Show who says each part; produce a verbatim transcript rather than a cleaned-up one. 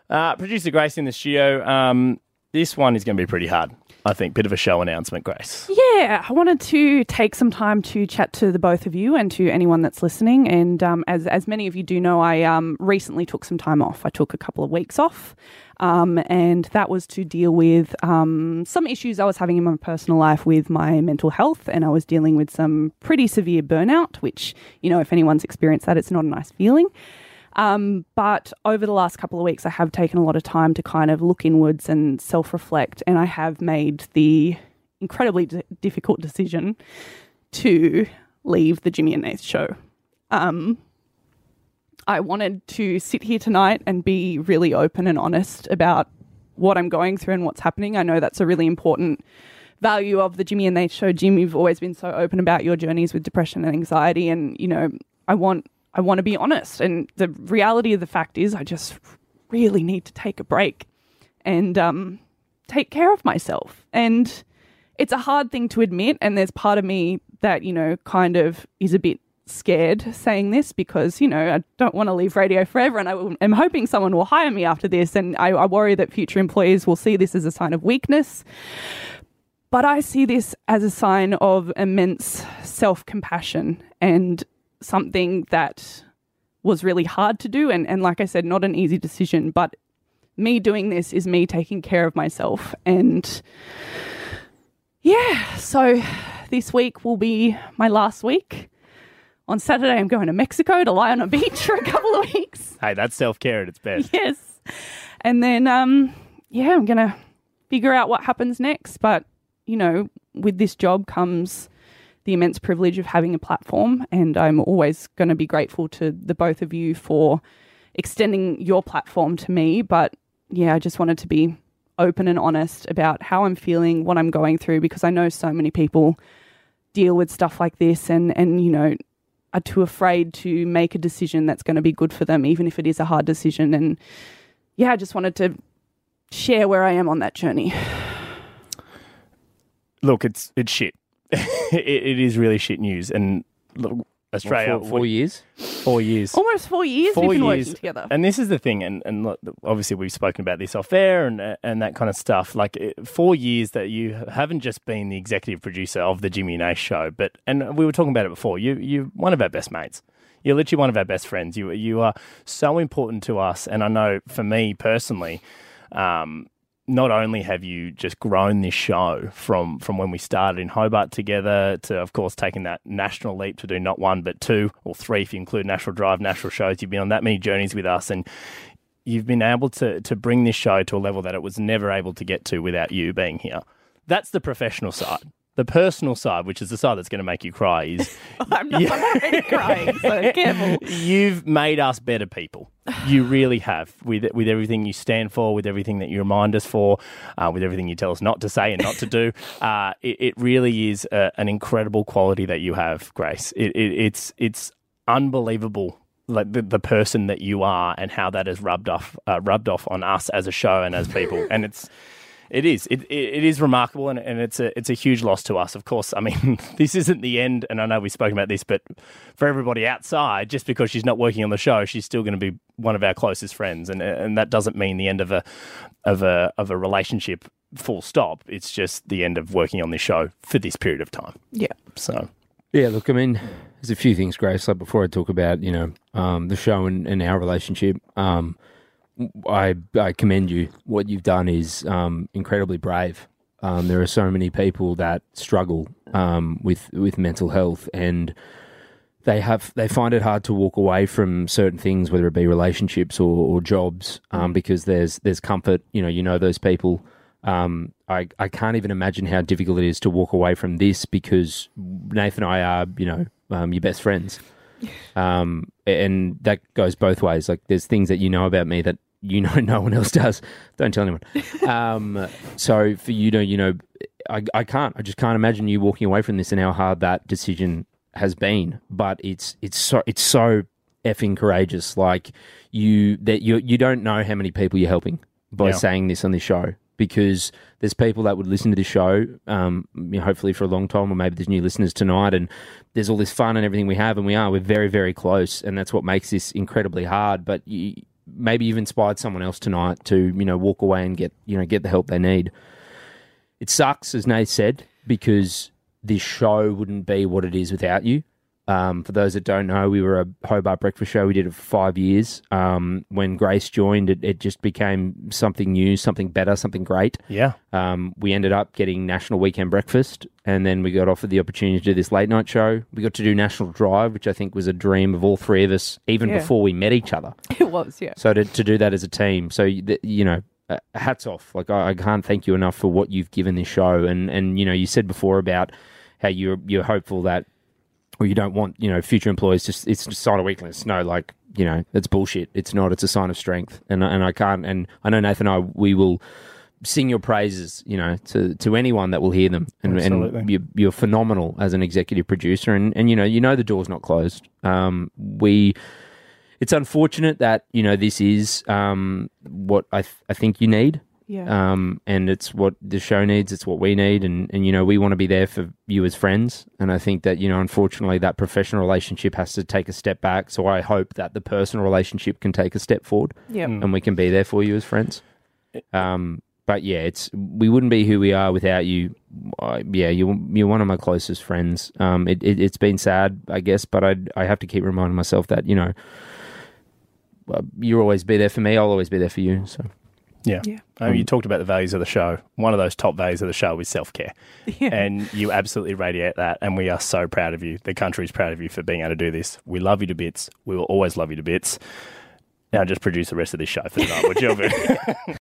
Speaker 1: Uh, Producer Grace in the studio. Um, this one is going to be pretty hard, I think. Bit of a show announcement, Grace.
Speaker 2: Yeah, I wanted to take some time to chat to the both of you and to anyone that's listening. And um, as as many of you do know, I um, recently took some time off. I took a couple of weeks off, um, and that was to deal with um, some issues I was having in my personal life with my mental health, and I was dealing with some pretty severe burnout, which, you know, if anyone's experienced that, it's not a nice feeling. Um, but over the last couple of weeks, I have taken a lot of time to kind of look inwards and self-reflect, and I have made the incredibly d- difficult decision to leave the Jimmy and Nath show. Um, I wanted to sit here tonight and be really open and honest about what I'm going through and what's happening. I know that's a really important value of the Jimmy and Nath show. Jim, you've always been so open about your journeys with depression and anxiety, and, you know, I want... I want to be honest, and the reality of the fact is I just really need to take a break and um, take care of myself. And it's a hard thing to admit, and there's part of me that, you know, kind of is a bit scared saying this because, you know, I don't want to leave radio forever, and I am hoping someone will hire me after this, and I, I worry that future employees will see this as a sign of weakness. But I see this as a sign of immense self-compassion and something that was really hard to do, and, and like I said, not an easy decision, but me doing this is me taking care of myself. And yeah, so this week will be my last week. On Saturday, I'm going to Mexico to lie on a beach for a couple of weeks.
Speaker 1: Hey, that's self-care at its best.
Speaker 2: Yes. And then, um, yeah, I'm going to figure out what happens next. But, you know, with this job comes the immense privilege of having a platform, and I'm always going to be grateful to the both of you for extending your platform to me. But yeah, I just wanted to be open and honest about how I'm feeling, what I'm going through, because I know so many people deal with stuff like this and, and you know, are too afraid to make a decision that's going to be good for them, even if it is a hard decision. And yeah, I just wanted to share where I am on that journey.
Speaker 1: Look, it's it's shit. it, it is really shit news. And look, Australia...
Speaker 3: What, four, four years?
Speaker 1: Four years.
Speaker 2: Almost four years
Speaker 1: four
Speaker 2: we've been
Speaker 1: years.
Speaker 2: working together.
Speaker 1: And this is the thing, and, and look, obviously we've spoken about this off air and, and that kind of stuff. Like, four years that you haven't just been the executive producer of the Jimmy and Nath show, but, and we were talking about it before, you, you're one of our best mates. You're literally one of our best friends. You, you are so important to us. And I know for me personally, um, not only have you just grown this show from, from when we started in Hobart together to, of course, taking that national leap to do not one but two or three if you include National Drive, national shows. You've been on that many journeys with us, and you've been able to to bring this show to a level that it was never able to get to without you being here. That's the professional side. The personal side, which is the side that's going to make you cry, is...
Speaker 2: I'm not already crying, so careful.
Speaker 1: You've made us better people. You really have, with with everything you stand for, with everything that you remind us for, uh, with everything you tell us not to say and not to do. Uh, it, it really is a, an incredible quality that you have, Grace. It, it, it's it's unbelievable, like the, the person that you are and how that has rubbed off uh, rubbed off on us as a show and as people. And it's... It is. It, it it is remarkable, and, and it's a it's a huge loss to us. Of course, I mean, this isn't the end, and I know we've spoken about this, but for everybody outside, just because she's not working on the show, she's still going to be one of our closest friends, and and that doesn't mean the end of a of a of a relationship. Full stop. It's just the end of working on this show for this period of time.
Speaker 2: Yeah.
Speaker 1: So.
Speaker 3: Yeah. Look, I mean, there's a few things, Grace. Like before I talk about you know um, the show and, and our relationship. Um, I, I commend you. What you've done is um, incredibly brave. Um, there are so many people that struggle um, with with mental health, and they have they find it hard to walk away from certain things, whether it be relationships or, or jobs, um, because there's there's comfort. You know, you know those people. Um, I I can't even imagine how difficult it is to walk away from this because Nathan and I are you know um, your best friends, um, and that goes both ways. Like there's things that you know about me that you know no one else does. Don't tell anyone. Um, so for you to, you know, I, I can't. I just can't imagine you walking away from this and how hard that decision has been. But it's it's so it's so effing courageous. Like you that you you don't know how many people you're helping by
Speaker 1: Yeah.
Speaker 3: saying this on this show, because there's people that would listen to this show, um, you know, hopefully for a long time, or maybe there's new listeners tonight, and there's all this fun and everything we have, and we are we're very very close, and that's what makes this incredibly hard. But you, maybe you've inspired someone else tonight to, you know, walk away and get, you know, get the help they need. It sucks, as Nate said, because this show wouldn't be what it is without you. Um, for those that don't know, we were a Hobart breakfast show. We did it for five years. Um, when Grace joined, it, it just became something new, something better, something great.
Speaker 1: Yeah.
Speaker 3: Um, we ended up getting National Weekend Breakfast, and then we got offered the opportunity to do this late night show. We got to do National Drive, which I think was a dream of all three of us, even
Speaker 2: Yeah.
Speaker 3: before we met each other.
Speaker 2: It was, yeah.
Speaker 3: So to, to do that as a team, so, you know, uh, hats off. Like, I, I can't thank you enough for what you've given this show. And, and you know, you said before about how you're you're hopeful that, or you don't want, you know, future employees just, it's just a sign of weakness. No, like, you know, it's bullshit. It's not. It's a sign of strength. And and I can't, and I know Nathan and I, we will sing your praises, you know, to, to anyone that will hear them. And,
Speaker 1: Absolutely.
Speaker 3: and you're, you're phenomenal as an executive producer. And, and, you know, you know the door's not closed. Um, we, it's unfortunate that, you know, this is um, what I, th- I think you need.
Speaker 2: Yeah.
Speaker 3: Um, and it's what the show needs. It's what we need. And, and, you know, we want to be there for you as friends. And I think that, you know, unfortunately that professional relationship has to take a step back. So I hope that the personal relationship can take a step forward
Speaker 2: Yeah.
Speaker 3: and we can be there for you as friends. Um, but yeah, it's, we wouldn't be who we are without you. Uh, yeah, you're, you're one of my closest friends. Um, it, it, it's been sad, I guess, but I I have to keep reminding myself that, you know, uh, you'll always be there for me. I'll always be there for you. So.
Speaker 1: Yeah.
Speaker 2: Yeah.
Speaker 1: Um, you talked about the values of the show. One of those top values of the show is self-care.
Speaker 2: Yeah.
Speaker 1: And you absolutely radiate that. And we are so proud of you. The country's proud of you for being able to do this. We love you to bits. We will always love you to bits. Now just produce the rest of this show for tonight, would you?